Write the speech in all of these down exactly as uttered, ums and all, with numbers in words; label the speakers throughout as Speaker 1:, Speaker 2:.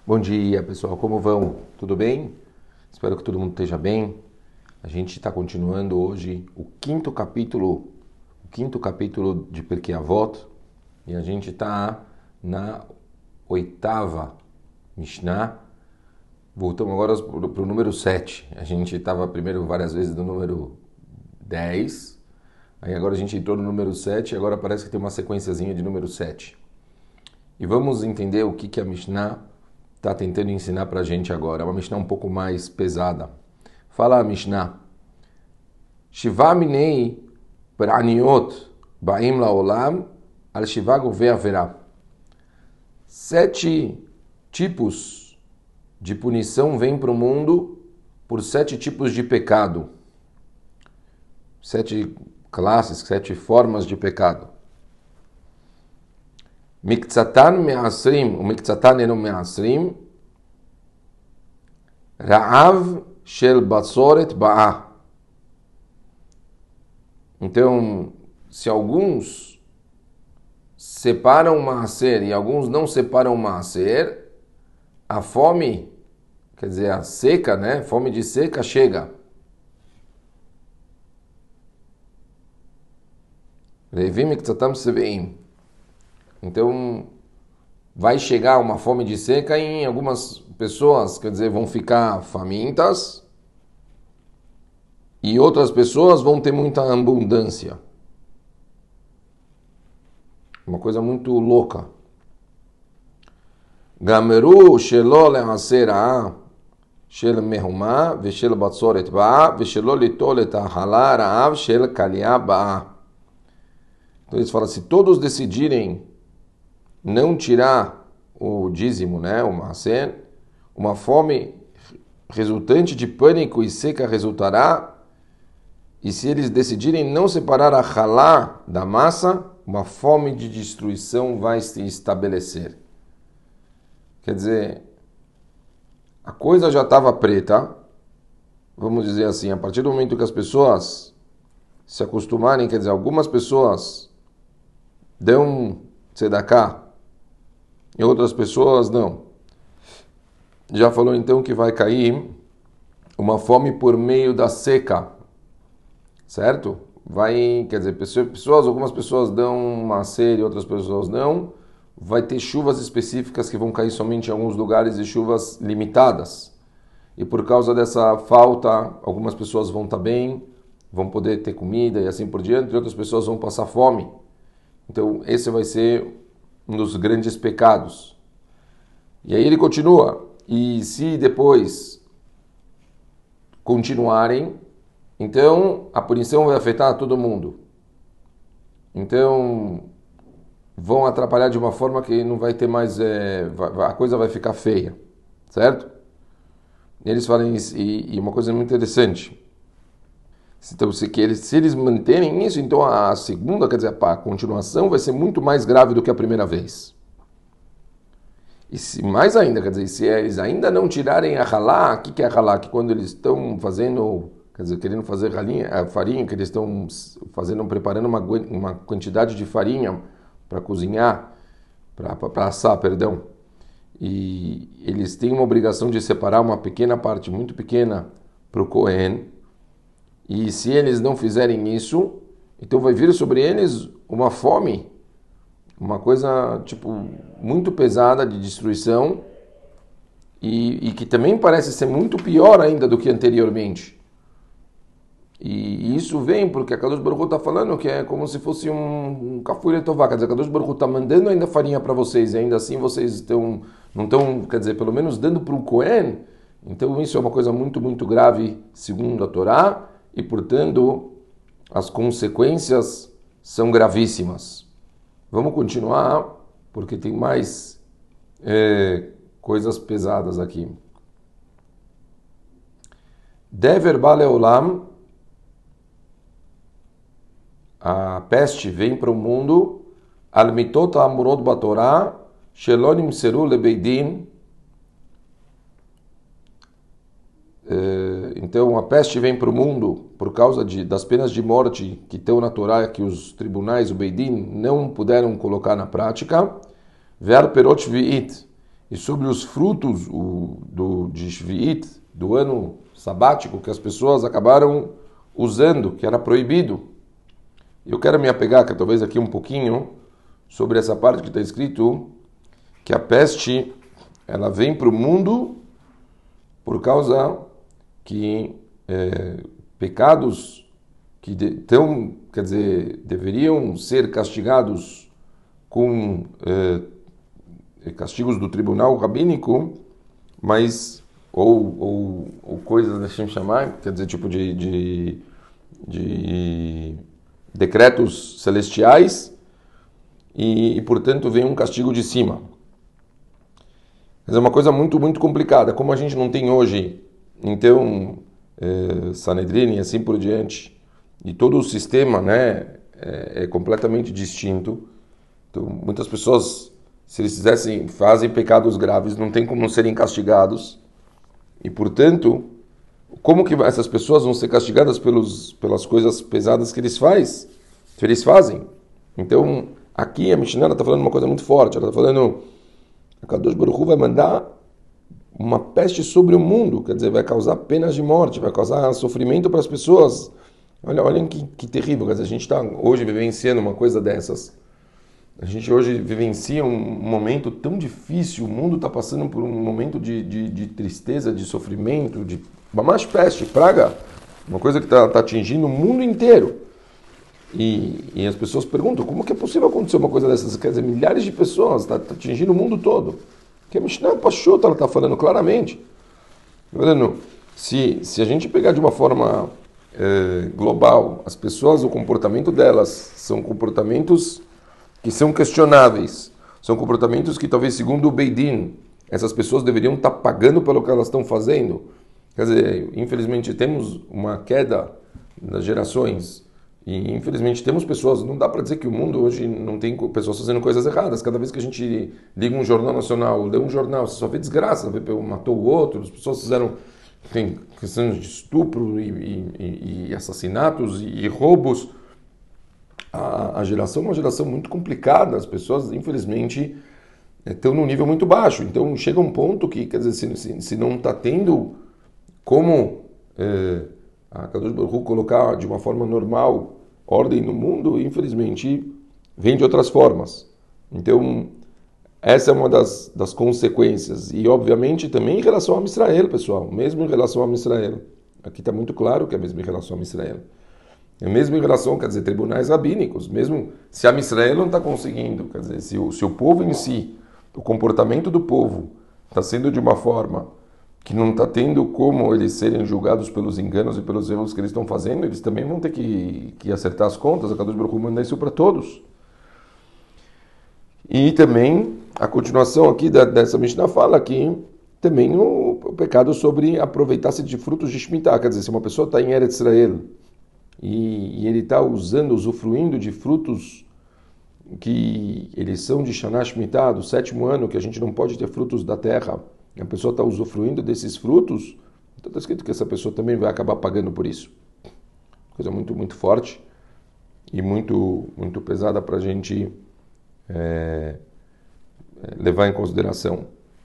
Speaker 1: Bom dia, pessoal. Como vão? Tudo bem? Espero que todo mundo esteja bem. A gente está continuando hoje o quinto capítulo, o quinto capítulo de Pirkei Avot, e a gente está na oitava Mishnah. Voltamos agora para o número sete. A gente estava primeiro várias vezes no número dez, aí agora a gente entrou no número sete, e agora parece que tem uma sequenciazinha de número sete. E vamos entender o que, que a Mishnah está tentando ensinar para a gente agora. É uma Mishnah um pouco mais pesada. Fala a Mishnah. Shiva minei praniot ba'im la'olam al shiva govei averá. Sete tipos de punição vêm para o mundo por sete tipos de pecado. Sete classes, sete formas de pecado. Miktsatan me'asrim, o miktsatan eno me'asrim, ra'av shel batsoret ba'ah. Então, se alguns separam ma'aser e alguns não separam ma'aser, a fome, quer dizer, a seca, né? Fome de seca chega. Revim miktatam seveim. Então, vai chegar uma fome de seca em algumas pessoas, quer dizer, vão ficar famintas e outras pessoas vão ter muita abundância. Uma coisa muito louca. Gameru shelo le'aser ha'ah shel mehumah veshel batzoret ba'ah veshelo litol et ha'hala ra'av shel kaliyah ba'ah. Então eles falam, se todos decidirem não tirar o dízimo, né, o maaser, uma fome resultante de pânico e seca resultará, e se eles decidirem não separar a halá da massa, uma fome de destruição vai se estabelecer. Quer dizer, a coisa já estava preta, vamos dizer assim, a partir do momento que as pessoas se acostumarem, quer dizer, algumas pessoas dão tzedakah, e outras pessoas não. Já falou então que vai cair uma fome por meio da seca, certo? Vai, quer dizer, pessoas, algumas pessoas dão maaser e outras pessoas não. Vai ter chuvas específicas que vão cair somente em alguns lugares e chuvas limitadas. E por causa dessa falta, algumas pessoas vão estar bem, vão poder ter comida e assim por diante, e outras pessoas vão passar fome. Então, esse vai ser um dos grandes pecados. E aí ele continua. E se depois continuarem, então a punição vai afetar todo mundo. Então vão atrapalhar de uma forma que não vai ter mais... É, a coisa vai ficar feia. Certo? E eles falam isso, e, e uma coisa muito interessante. Então, se, que eles, se eles manterem isso, então a segunda, quer dizer, a continuação vai ser muito mais grave do que a primeira vez. E se, mais ainda, quer dizer, se eles ainda não tirarem a halá, o que, que é a halá? Que quando eles estão fazendo, quer dizer, querendo fazer ralinha, a farinha, que eles estão fazendo, preparando uma, uma quantidade de farinha para cozinhar, para assar, perdão, e eles têm uma obrigação de separar uma pequena parte, muito pequena, para o Kohen. E se eles não fizerem isso, então vai vir sobre eles uma fome, uma coisa tipo muito pesada de destruição e, e que também parece ser muito pior ainda do que anteriormente. E, e isso vem porque a Kadosh Baruch Hu está falando que é como se fosse um, um kafui letová, quer dizer, a Kadosh Baruch Hu está mandando ainda farinha para vocês e ainda assim vocês estão, não estão, quer dizer, pelo menos dando para o Kohen. Então isso é uma coisa muito, muito grave segundo a Torá. E, portanto, as consequências são gravíssimas. Vamos continuar, porque tem mais é, coisas pesadas aqui. Dever baleolam, a peste vem para o mundo, al mitot amurot batorá, shelonim seru lebeidin. Então a peste vem para o mundo por causa de, das penas de morte que estão na Torá, que os tribunais, o Beidin, não puderam colocar na prática. Ver perot vi'it, e sobre os frutos o, do, de Shvi'it, do ano sabático, que as pessoas acabaram usando, que era proibido. Eu quero me apegar, que talvez aqui um pouquinho, sobre essa parte que está escrito, que a peste, ela vem para o mundo por causa que é, pecados que de, tão, quer dizer, deveriam ser castigados com é, castigos do tribunal rabínico, mas ou, ou, ou coisas, deixa-me chamar, quer dizer, tipo de, de, de decretos celestiais, e, e portanto vem um castigo de cima. Mas é uma coisa muito, muito complicada. Como a gente não tem hoje, então, é, Sanedrin e assim por diante, e todo o sistema, né, é, é completamente distinto. Então, muitas pessoas, se eles fizessem, fazem pecados graves, não tem como serem castigados. E, portanto, como que essas pessoas vão ser castigadas pelos, pelas coisas pesadas que eles, faz, que eles fazem? Então, aqui a Mishnah está falando uma coisa muito forte. Ela está falando, a Kadosh Baruch Hu vai mandar uma peste sobre o mundo, quer dizer, vai causar penas de morte, vai causar sofrimento para as pessoas. Olha, olhem que, que terrível, quer dizer, a gente está hoje vivenciando uma coisa dessas. A gente hoje vivencia um momento tão difícil, o mundo está passando por um momento de, de, de tristeza, de sofrimento, de uma mais peste, praga, uma coisa que está tá atingindo o mundo inteiro. E, e as pessoas perguntam, como que é possível acontecer uma coisa dessas? Quer dizer, milhares de pessoas, está tá atingindo o mundo todo. Porque a Mishnah Pashut, ela está falando claramente. Falando, se, se a gente pegar de uma forma eh, global, as pessoas, o comportamento delas são comportamentos que são questionáveis, são comportamentos que talvez segundo o Beidin, essas pessoas deveriam estar pagando pelo que elas estão fazendo. Quer dizer, infelizmente temos uma queda das gerações e infelizmente temos pessoas, não dá para dizer que o mundo hoje não tem pessoas fazendo coisas erradas. Cada vez que a gente liga um jornal nacional, lê um jornal, você só vê desgraça, vê, matou o outro, as pessoas fizeram, enfim, questões de estupro e, e, e assassinatos e, e roubos. A, a geração é uma geração muito complicada, as pessoas, infelizmente, estão num nível muito baixo. Então, chega um ponto que, quer dizer, se, se, se não está tendo como é, a Kadosh Baruch Hu colocar de uma forma normal ordem no mundo, infelizmente, vem de outras formas. Então, essa é uma das, das consequências. E, obviamente, também em relação a Israel, pessoal, mesmo em relação a Israel. Aqui está muito claro que é mesmo em relação a Israel. É mesmo em relação, quer dizer, tribunais rabínicos, mesmo se a Israel não está conseguindo, quer dizer, se o, se o povo em si, o comportamento do povo está sendo de uma forma que não está tendo como eles serem julgados pelos enganos e pelos erros que eles estão fazendo, eles também vão ter que, que acertar as contas. A Kadosh Baruch Hu manda isso para todos. E também a continuação aqui da, dessa Mishnah fala que também o, o pecado sobre aproveitar-se de frutos de Shemitah, quer dizer, se uma pessoa está em Eretz Israel e, e ele está usando, usufruindo de frutos que eles são de Shana Shemitah, do sétimo ano, que a gente não pode ter frutos da terra, a pessoa está usufruindo desses frutos, então está escrito que essa pessoa também vai acabar pagando por isso. Coisa muito, muito forte e muito, muito pesada para a gente é, levar em consideração.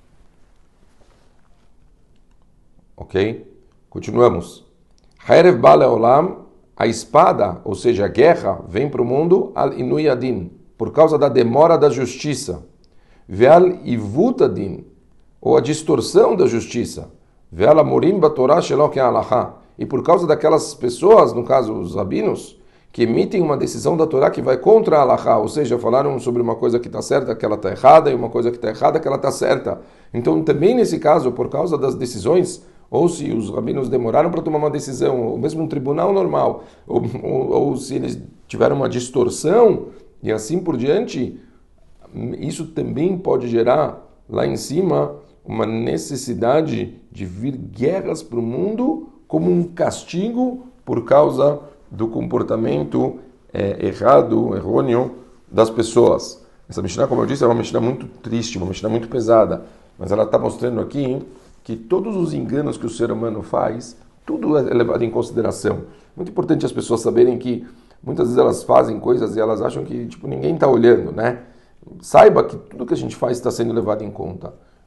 Speaker 1: Ok? Continuamos. Haerev Bale Olam, a espada, ou seja, a guerra, vem para o mundo al inuyadin, por causa da demora da justiça. Veal ivutadin, ou a distorção da justiça. Veal amorim batorá sheloken alachá, e por causa daquelas pessoas, no caso os rabinos, que emitem uma decisão da Torá que vai contra a alachá, ou seja, falaram sobre uma coisa que está certa, que ela está errada, e uma coisa que está errada, que ela está certa. Então, também nesse caso, por causa das decisões, ou se os rabinos demoraram para tomar uma decisão, ou mesmo um tribunal normal, ou, ou, ou se eles tiveram uma distorção, e assim por diante, isso também pode gerar, lá em cima, uma necessidade de vir guerras para o mundo como um castigo por causa do comportamento é, errado, errôneo das pessoas. Essa Mishnah, como eu disse, é uma Mishnah muito triste, uma Mishnah muito pesada, mas ela está mostrando aqui que todos os enganos que o ser humano faz, tudo é levado em consideração. Muito importante as pessoas saberem que muitas vezes elas fazem coisas e elas acham que tipo, ninguém está olhando, né? Saiba que tudo que a gente faz está sendo levado em conta.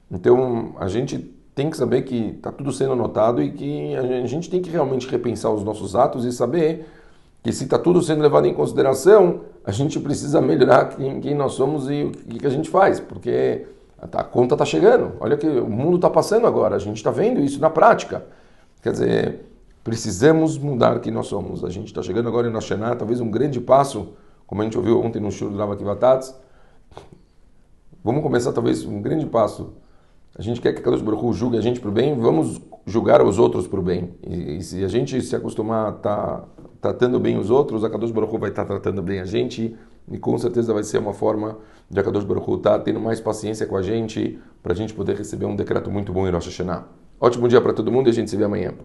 Speaker 1: Então, a gente tem que saber que está tudo sendo notado e que a gente tem que realmente repensar os nossos atos e saber que se está tudo sendo levado em consideração, a gente precisa melhorar quem, quem nós somos e o que, que a gente faz, porque a conta está chegando. Olha que o mundo está passando agora, a gente está vendo isso na prática. Quer dizer, precisamos mudar quem nós somos. A gente está chegando agora em Rosh Hashanah, talvez um grande passo, como a gente ouviu ontem no Shur do Rav Akiva Tatz. Vamos começar talvez um grande passo. A gente quer que Kadosh Baruch Hu julgue a gente para o bem, vamos julgar os outros para o bem. E, e se a gente se acostumar a estar tá tratando bem os outros, a Kadosh Baruch Hu vai estar tá tratando bem a gente e com certeza vai ser uma forma de a Kadosh Baruch Hu estar tá tendo mais paciência com a gente para a gente poder receber um decreto muito bom em Rosh Hashanah. Ótimo dia para todo mundo e a gente se vê amanhã.